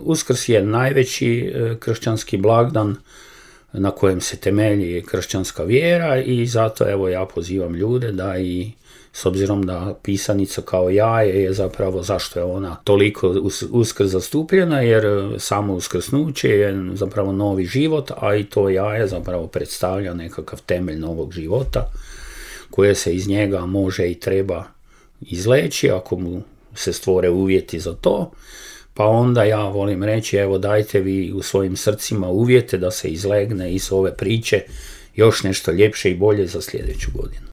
Uskrs je najveći kršćanski blagdan na kojem se temelji kršćanska vjera i zato evo ja pozivam ljude da i s obzirom da pisanica kao jaje je zapravo zašto je ona toliko Uskrs zastupljena, jer samo uskrsnuće je zapravo novi život, a i to jaje zapravo predstavlja nekakav temelj novog života koje se iz njega može i treba izleći ako mu se stvore uvjeti za to. Pa onda ja volim reći, evo dajte vi u svojim srcima uvjete da se izlegne iz ove priče još nešto ljepše i bolje za sljedeću godinu.